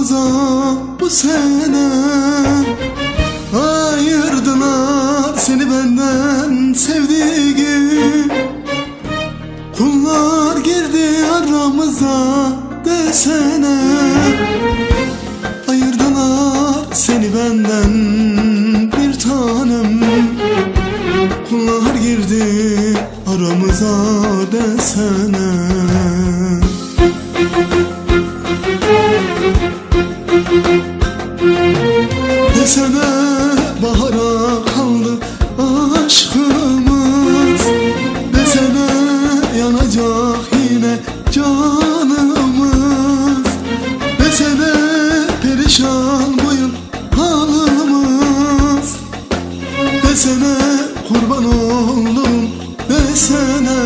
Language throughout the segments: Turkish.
aramıza bu sene. Ayırdılar seni benden sevdiğim. Kullar girdi aramıza desene. Ayırdılar seni benden bir tanem. Kullar girdi aramıza desene. Desene bahara kaldı aşkımız. Desene yanacak yine canımız. Desene perişan bu yıl halımız. Desene kurban oldum desene.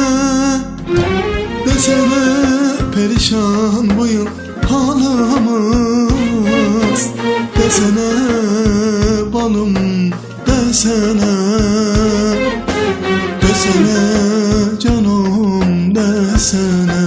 Desene perişan bu yıl halımız. Desene balım desene. Desene canım desene.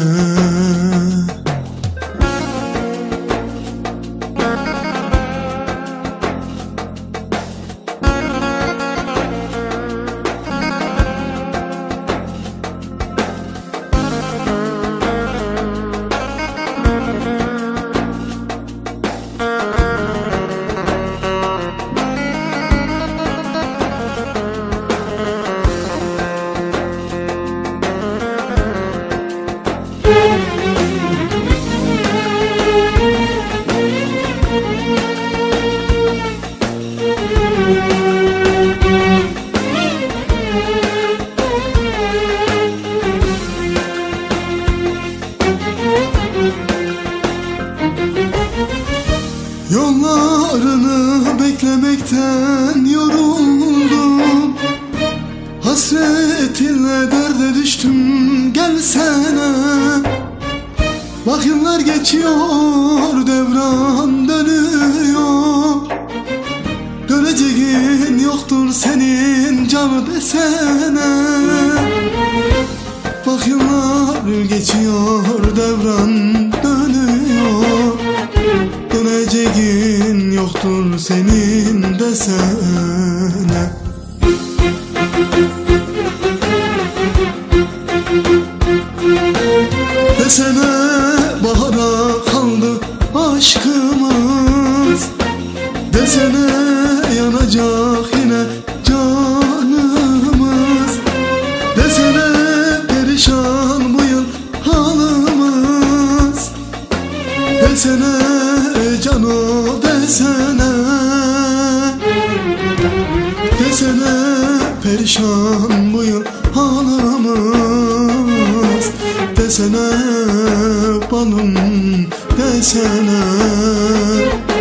Yollarını beklemekten yoruldum. Hasretinle derde düştüm gelsene. Bak yıllar geçiyor devran dönüyor. Döneceğin yoktur senin canı desene. Bak yıllar geçiyor devran dönüyor. Döneceğin yoktur senin desene. Desene bahara kaldı aşkımız. Desene yanacak yine canımız. Desene perişan bu yıl halımız. Desene cano desene. Desene perişan bu yıl halımız. Desene balım desene.